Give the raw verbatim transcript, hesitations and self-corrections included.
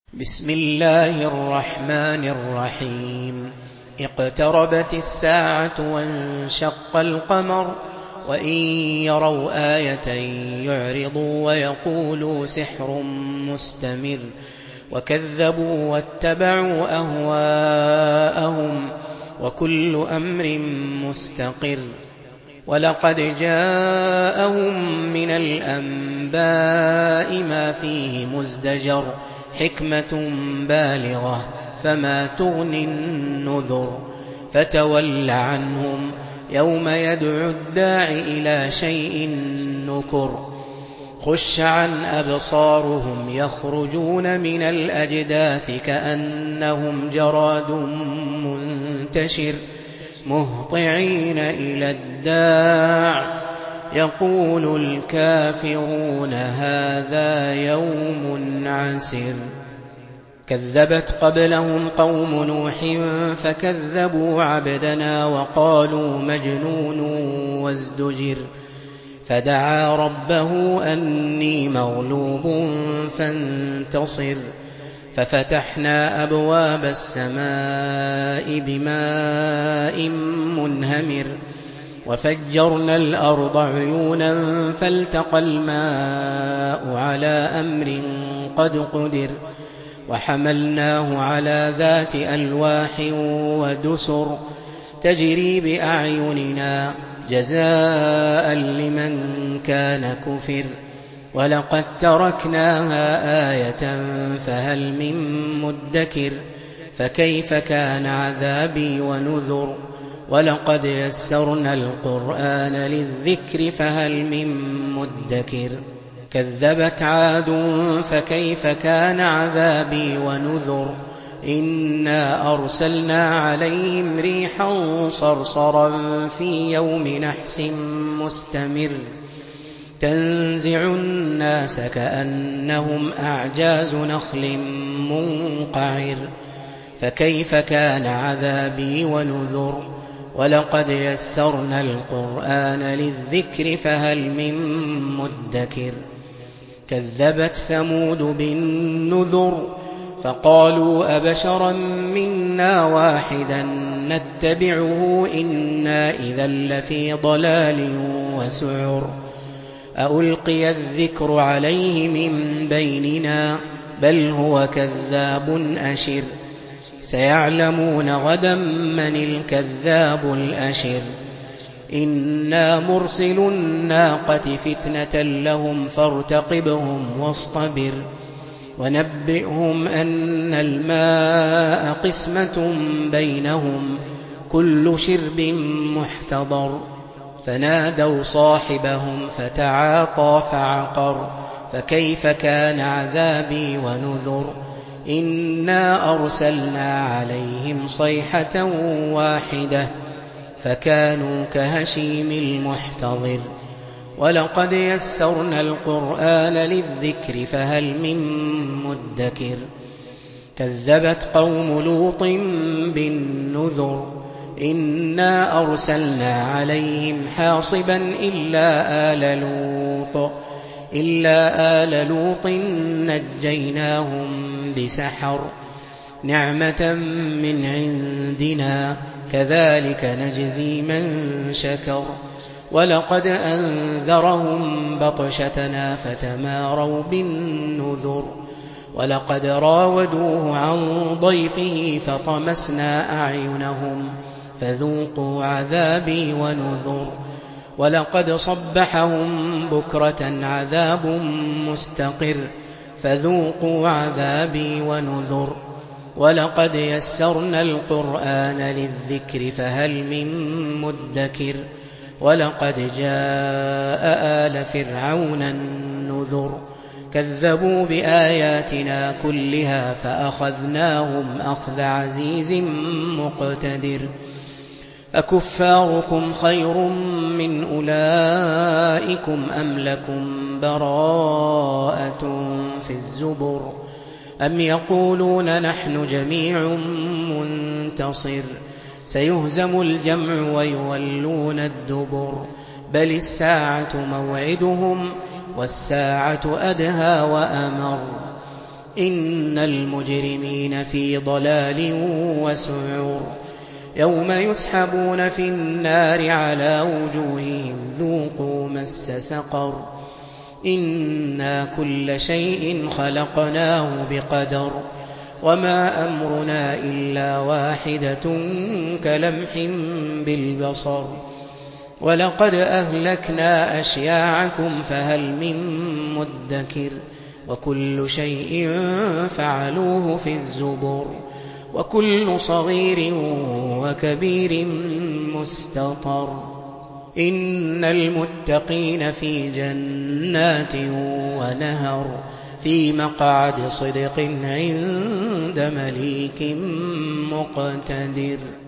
بسم الله الرحمن الرحيم. اقتربت الساعة وانشق القمر وإن يروا آية يعرضوا ويقولوا سحر مستمر وكذبوا واتبعوا أهواءهم وكل أمر مستقر. ولقد جاءهم من الأنباء ما فيه مزدجر حكمة بالغة فما تغني النذر. فتول عنهم يوم يدعو الداع إلى شيء نكر. خش عن أبصارهم يخرجون من الأجداث كأنهم جراد منتشر مهطعين إلى الداع يقول الكافرون هذا يوم عسر. كذبت قبلهم قوم نوح فكذبوا عبدنا وقالوا مجنون وازدجر. فدعا ربه أني مغلوب فانتصر. ففتحنا أبواب السماء بماء منهمر وفجرنا الأرض عيونا فالتقى الماء على أمر قد قدر. وحملناه على ذات ألواح ودسر تجري بأعيننا جزاء لمن كان كفر. ولقد تركناها آية فهل من مدكر. فكيف كان عذابي ونذر. ولقد يسرنا القرآن للذكر فهل من مدكر. كذبت عاد فكيف كان عذابي ونذر. إنا أرسلنا عليهم ريحا صرصرا في يوم نحس مستمر تنزع الناس كأنهم أعجاز نخل منقعر. فكيف كان عذابي ونذر. ولقد يسرنا القرآن للذكر فهل من مدكر. كذبت ثمود بالنذر فقالوا أبشرا منا واحدا نتبعه إنا إذا لفي ضلال وسعر. ألقي الذكر عليه من بيننا بل هو كذاب أشر. سيعلمون غدا من الكذاب الأشر. إنا مرسل الناقة فتنة لهم فارتقبهم واصطبر. ونبئهم أن الماء قسمة بينهم كل شرب محتضر. فنادوا صاحبهم فتعاطى فعقر. فكيف كان عذابي ونذر. إنا أرسلنا عليهم صيحة واحدة فكانوا كهشيم المحتضر. ولقد يسرنا القرآن للذكر فهل من مدكر. كذبت قوم لوط بالنذر. إنا أرسلنا عليهم حاصبا إلا آل لوط إلا آل لوط نجيناهم بسحر نعمة من عندنا كذلك نجزي من شكر. ولقد أنذرهم بطشتنا فتماروا بالنذر. ولقد راودوه عن ضيفه فطمسنا أعينهم فذوقوا عذابي ونذر. ولقد صبحهم بكرة عذاب مستقر فذوقوا عذابي ونذر. ولقد يسرنا القرآن للذكر فهل من مدكر. ولقد جاء آل فرعون النذر. كذبوا بآياتنا كلها فأخذناهم أخذ عزيز مقتدر. أكفاركم خير من أولئكم أم لكم براءة في الزبر. أم يقولون نحن جميع منتصر. سيهزم الجمع ويولون الدبر. بل الساعة موعدهم والساعة أدهى وأمر إن المجرمين في ضلال وسعر يوم يسحبون في النار على وجوههم ذوقوا مس سقر إنا كل شيء خلقناه بقدر وما أمرنا إلا واحدة كلمح بالبصر ولقد أهلكنا أشياعكم فهل من مدكر وكل شيء فعلوه في الزبر وكل صغير وكبير مستطر إن المتقين في جنات ونهر في مقعد صدق عند مليك مقتدر.